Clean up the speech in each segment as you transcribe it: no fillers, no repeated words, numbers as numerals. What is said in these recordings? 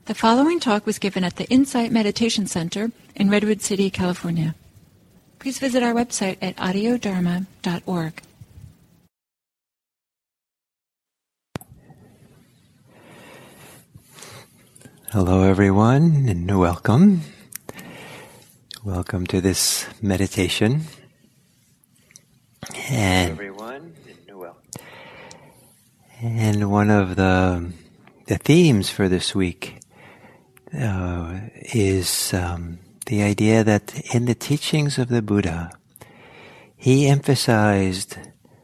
The following talk was given at the Insight Meditation Center in Redwood City, California. Please visit our website at audiodharma.org. Hello everyone, and welcome. Welcome to this meditation. And one of the themes for this week is the idea that in the teachings of the Buddha, he emphasized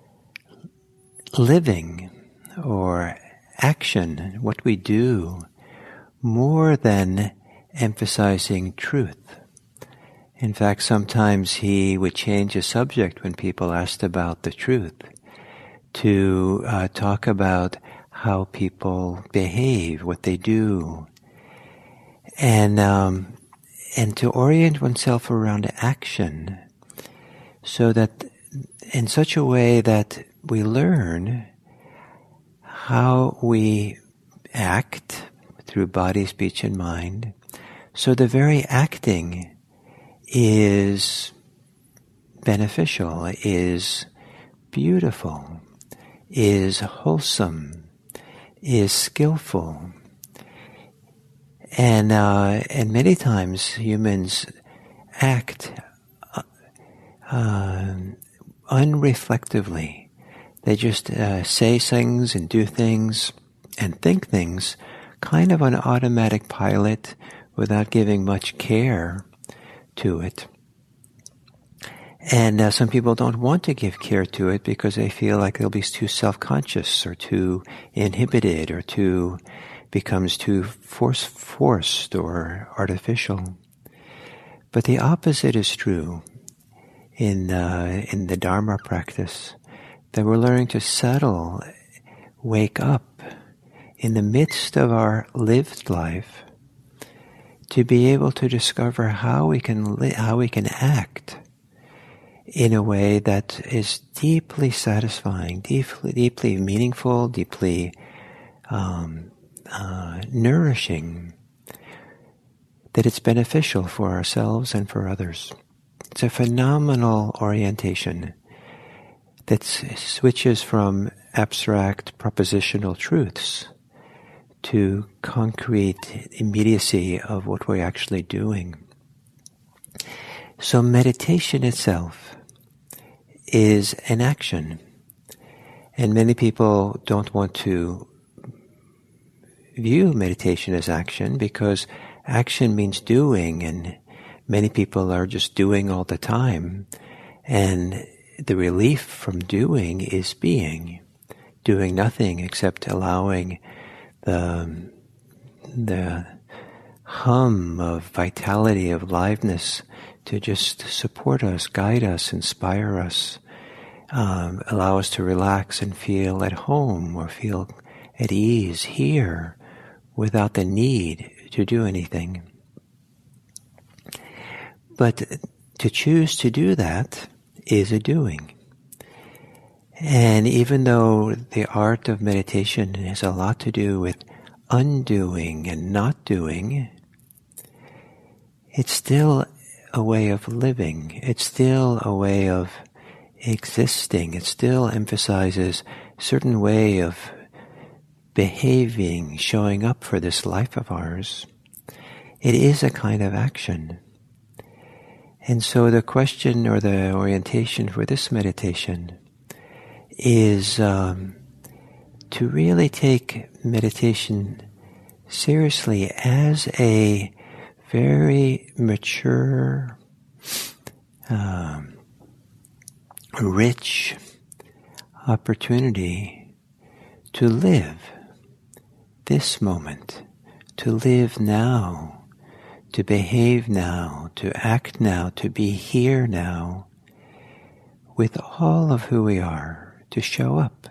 living or action, what we do, more than emphasizing truth. In fact, sometimes he would change the subject when people asked about the truth to talk about how people behave, what they do, and to orient oneself around action, so that in such a way that we learn how we act through body, speech, and mind. So the very acting is beneficial, is beautiful, is wholesome, is skillful. And many times humans act unreflectively. They just say things and do things and think things kind of on automatic pilot without giving much care to it. And some people don't want to give care to it because they feel like they'll be too self-conscious or too inhibited or becomes too forced or artificial. But the opposite is true in the Dharma practice, that we're learning to settle, wake up in the midst of our lived life, to be able to discover how we can act in a way that is deeply satisfying, deeply meaningful, deeply nourishing, that it's beneficial for ourselves and for others. It's a phenomenal orientation that switches from abstract propositional truths to concrete immediacy of what we're actually doing. So meditation itself is an action. And many people don't want to view meditation as action because action means doing, and many people are just doing all the time. And the relief from doing is being, doing nothing except allowing the hum of vitality, of liveness to just support us, guide us, inspire us, allow us to relax and feel at home or feel at ease here without the need to do anything. But to choose to do that is a doing. And even though the art of meditation has a lot to do with undoing and not doing, it's still a way of living. It's still a way of existing. It still emphasizes a certain way of behaving, showing up for this life of ours. It is a kind of action. And so the question or the orientation for this meditation is to really take meditation seriously as a very mature, rich opportunity to live this moment, to live now, to behave now, to act now, to be here now, with all of who we are, to show up.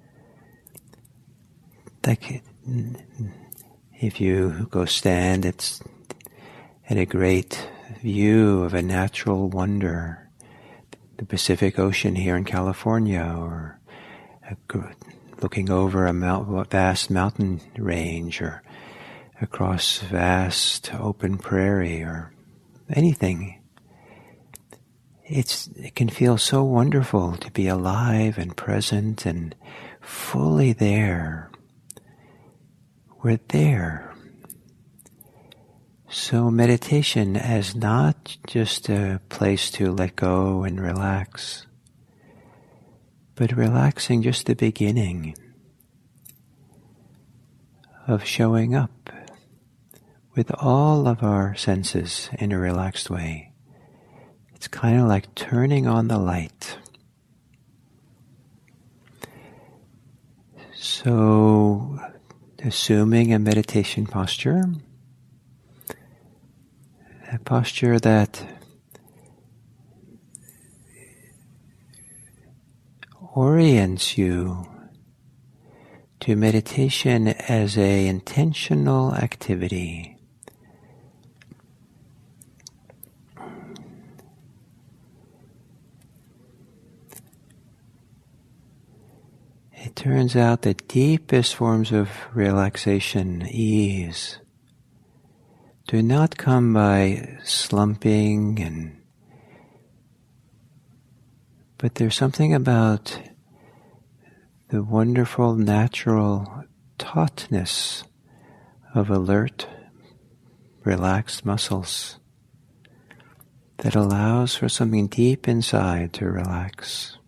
Like if you go stand at a great view of a natural wonder, the Pacific Ocean here in California, or looking over a vast mountain range, or across vast open prairie or anything. It can feel so wonderful to be alive and present and fully there. We're there. So meditation as not just a place to let go and relax, but relaxing just the beginning of showing up with all of our senses in a relaxed way. It's kind of like turning on the light. So, assuming a meditation posture, a posture that orients you to meditation as an intentional activity. It turns out the deepest forms of relaxation, ease, do not come by slumping but there's something about the wonderful natural tautness of alert, relaxed muscles that allows for something deep inside to relax.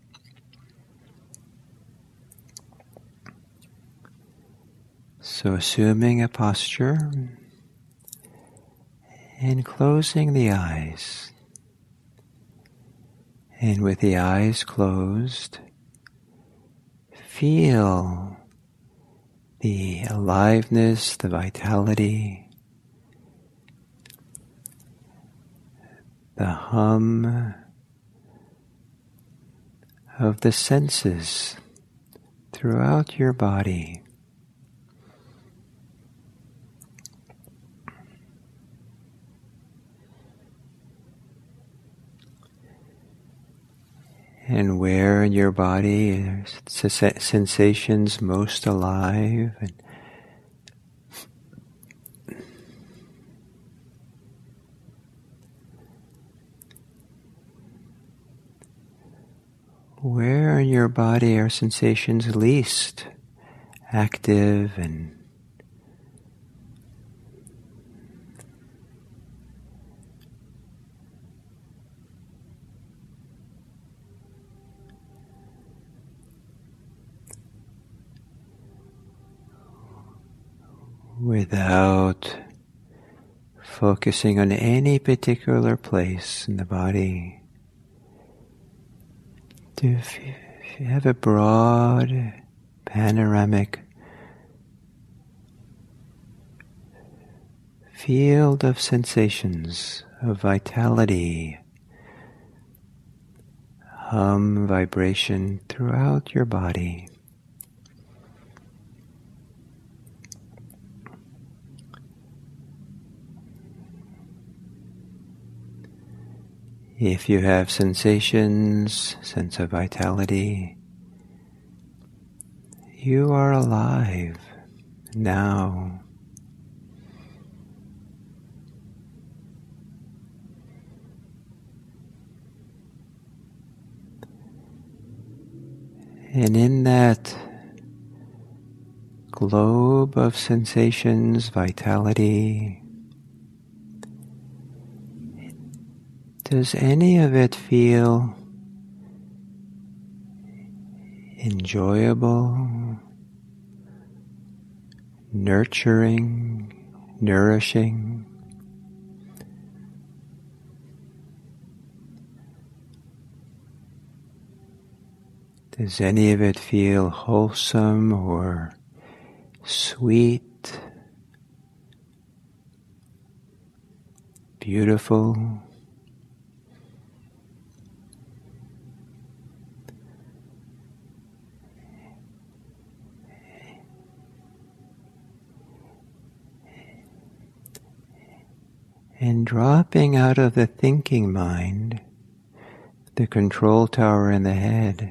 So assuming a posture and closing the eyes. And with the eyes closed, feel the aliveness, the vitality, the hum of the senses throughout your body. And where in your body are sensations most alive, and where in your body are sensations least active and without focusing on any particular place in the body, to have a broad, panoramic field of sensations, of vitality, hum, vibration throughout your body. If you have sensations, sense of vitality, you are alive now. And in that globe of sensations, vitality, does any of it feel enjoyable, nurturing, nourishing? Does any of it feel wholesome or sweet, beautiful? And dropping out of the thinking mind, the control tower in the head,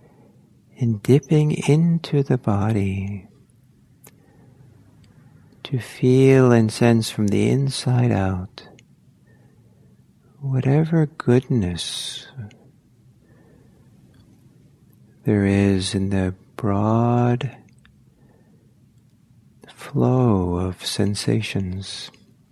and dipping into the body to feel and sense from the inside out whatever goodness there is in the broad flow of sensations.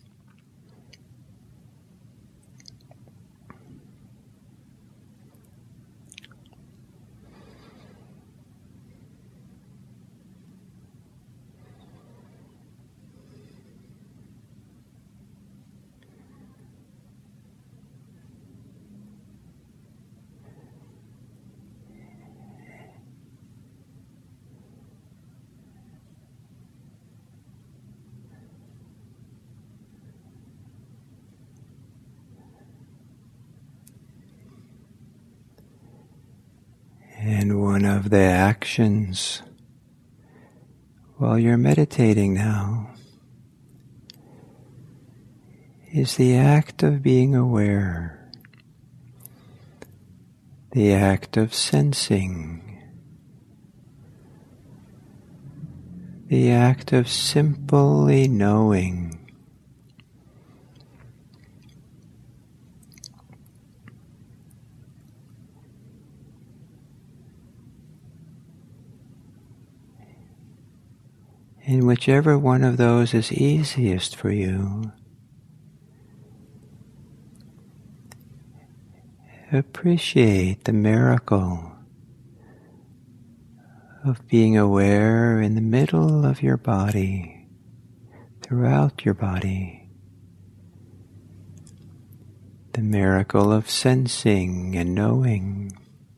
And one of the actions while you're meditating now is the act of being aware, the act of sensing, the act of simply knowing. And whichever one of those is easiest for you, appreciate the miracle of being aware in the middle of your body, throughout your body. The miracle of sensing and knowing.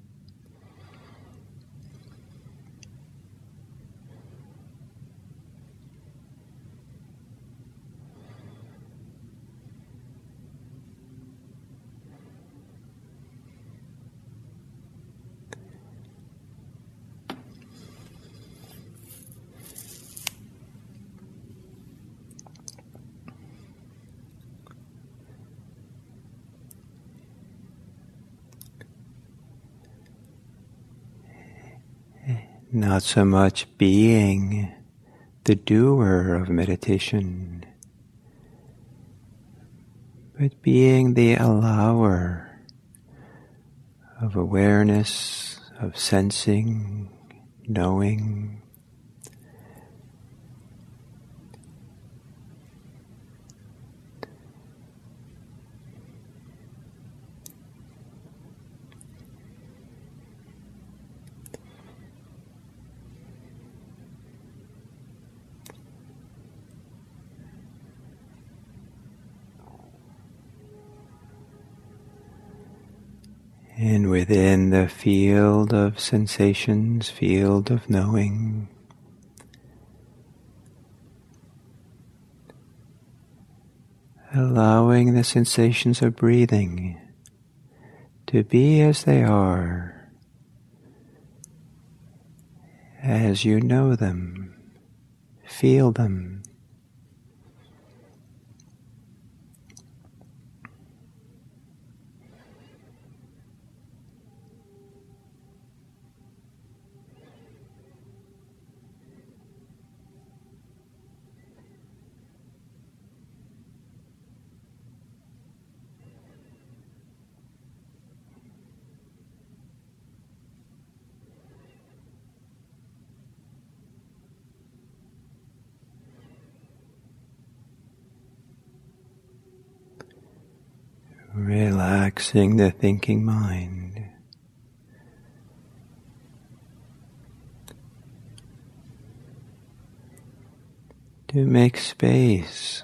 Not so much being the doer of meditation, but being the allower of awareness, of sensing, knowing. And within the field of sensations, field of knowing, allowing the sensations of breathing to be as they are, as you know them, feel them. Relaxing the thinking mind. To make space,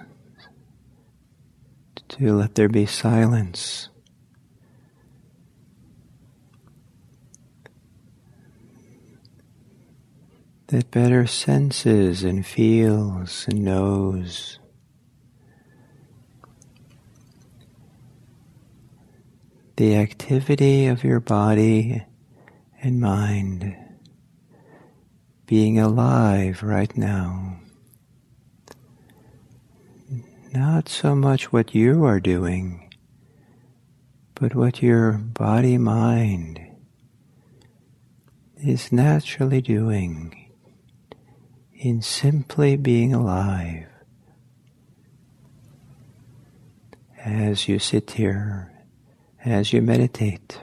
to let there be silence. That better senses and feels and knows. The activity of your body and mind being alive right now. Not so much what you are doing, but what your body-mind is naturally doing in simply being alive, as you sit here, as you meditate.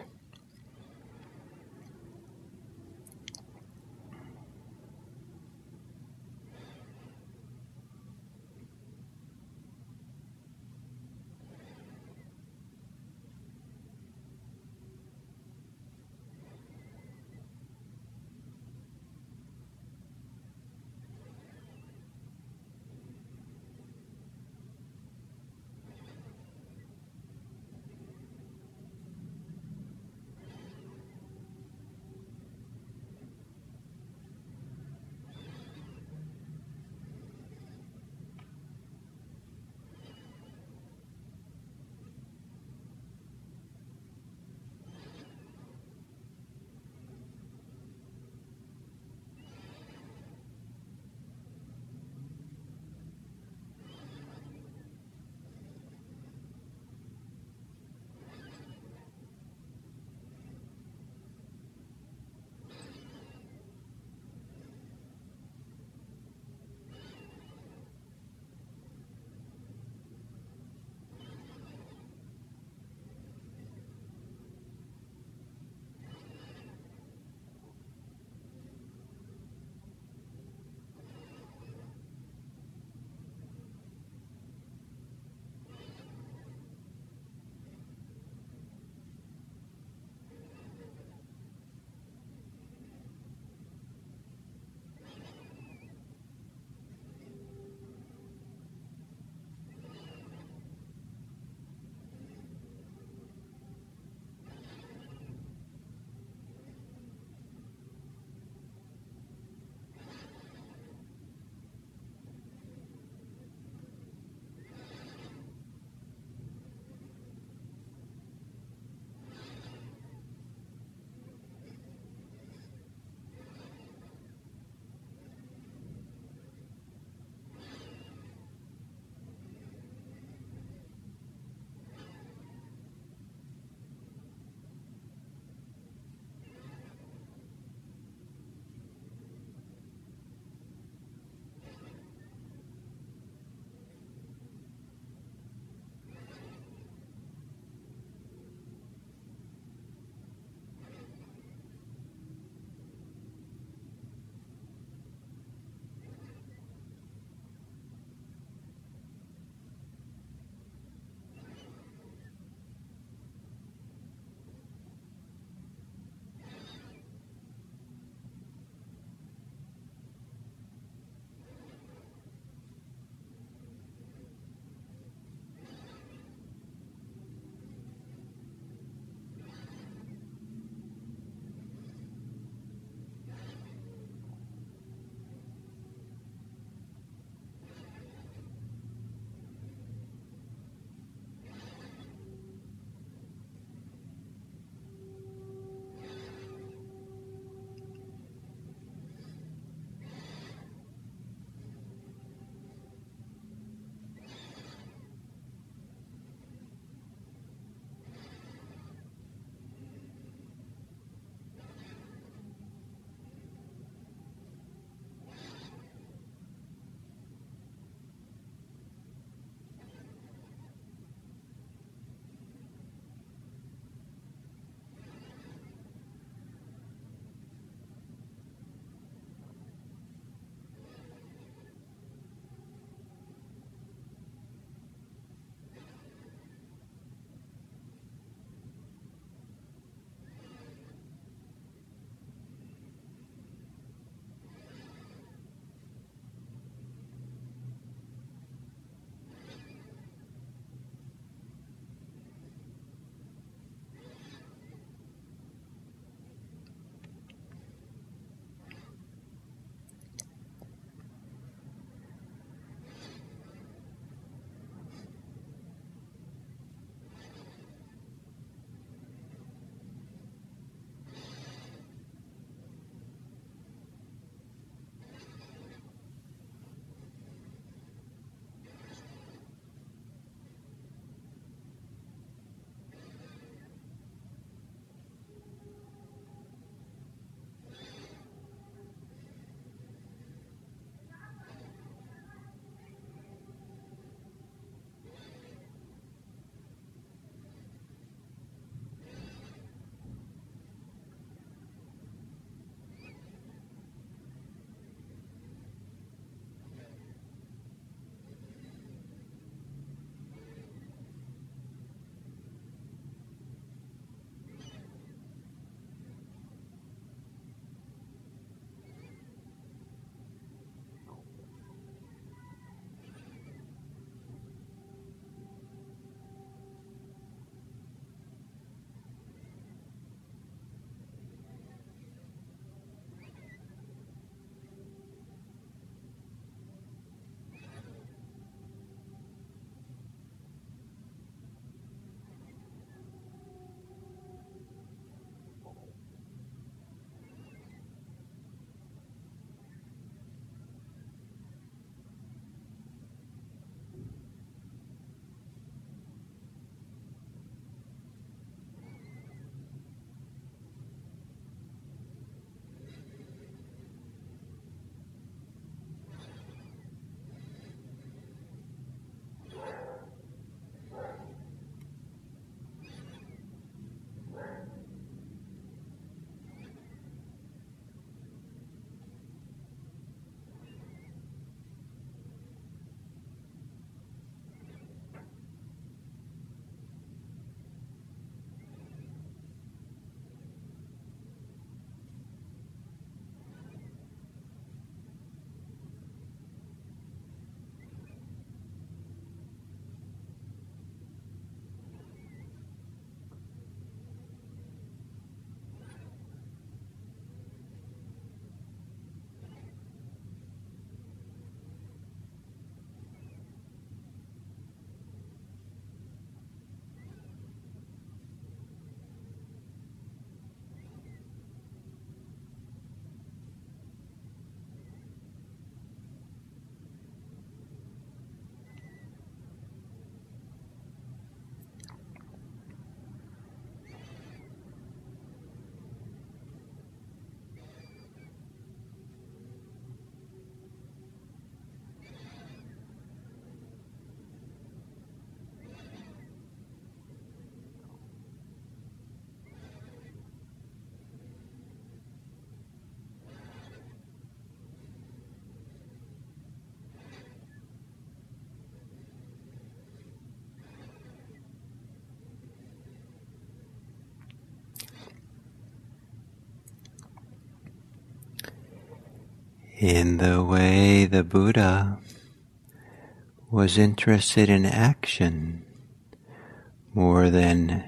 in the way the Buddha was interested in action more than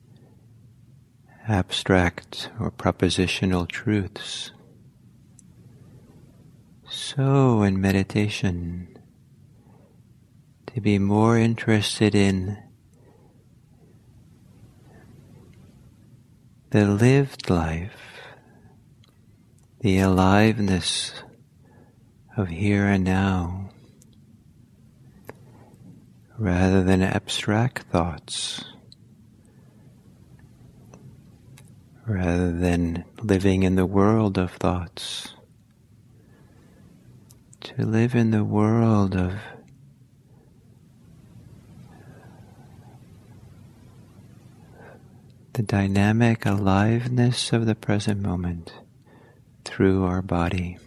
abstract or propositional truths. So in meditation, to be more interested in the lived life, the aliveness of here and now, rather than abstract thoughts, rather than living in the world of thoughts, to live in the world of the dynamic aliveness of the present moment through our body.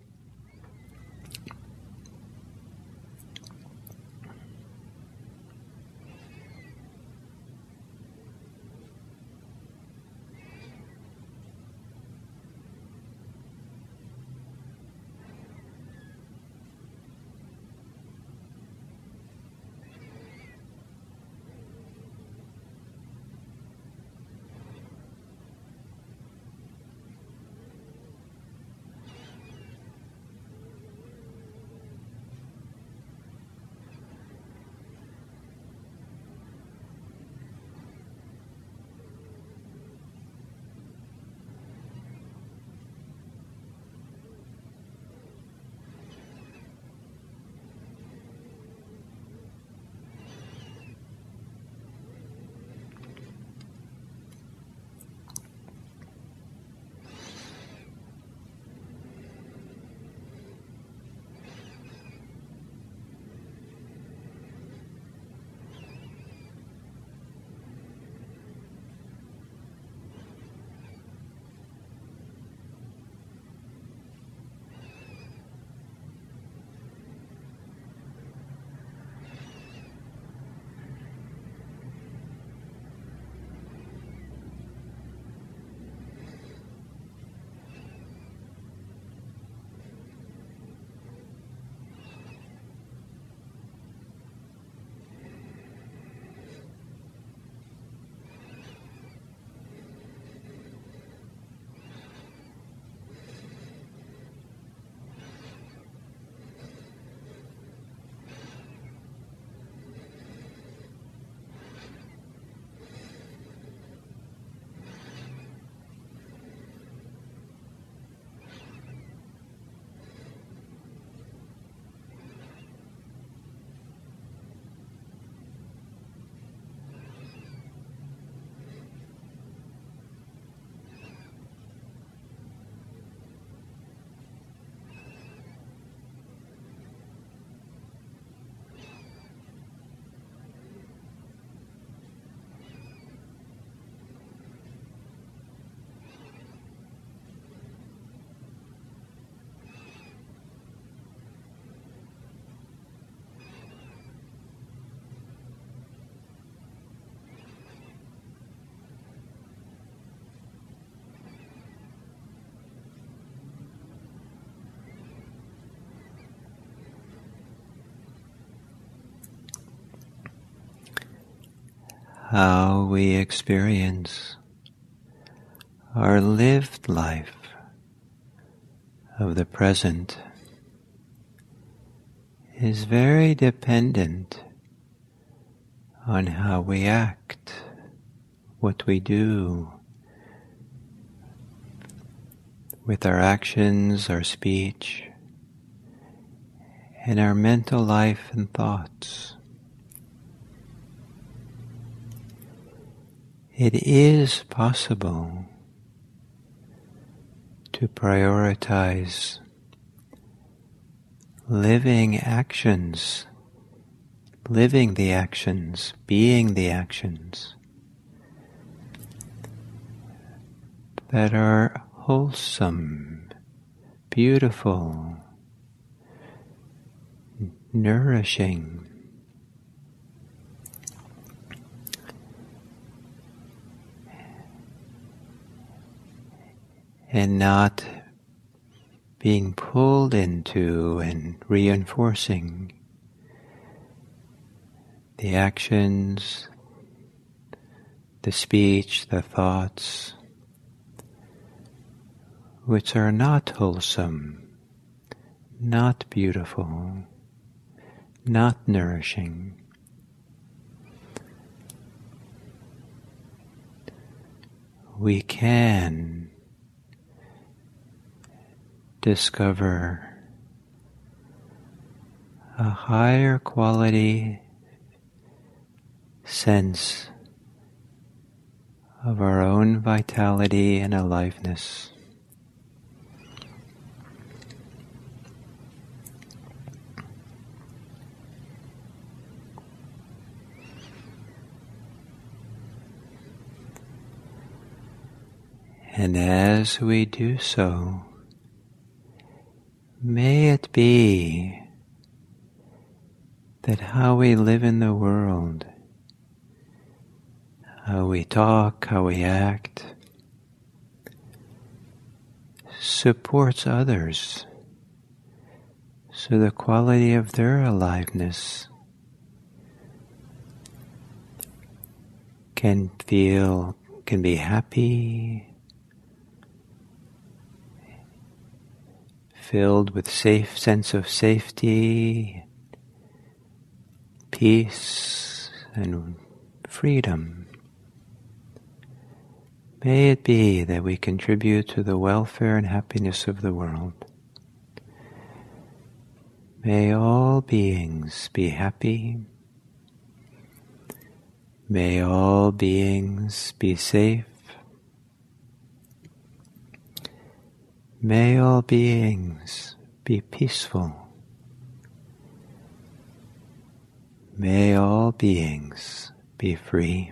How we experience our lived life of the present is very dependent on how we act, what we do with our actions, our speech, and our mental life and thoughts. It is possible to prioritize living actions, living the actions, being the actions that are wholesome, beautiful, nourishing, and not being pulled into and reinforcing the actions, the speech, the thoughts, which are not wholesome, not beautiful, not nourishing. We can discover a higher quality sense of our own vitality and aliveness. And as we do so, may it be that how we live in the world, how we talk, how we act, supports others, so the quality of their aliveness can be happy, filled with sense of safety, peace, and freedom. May it be that we contribute to the welfare and happiness of the world. May all beings be happy. May all beings be safe. May all beings be peaceful. May all beings be free.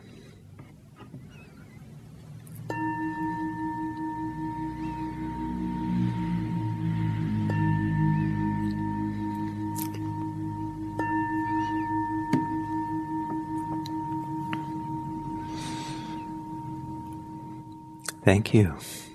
Thank you.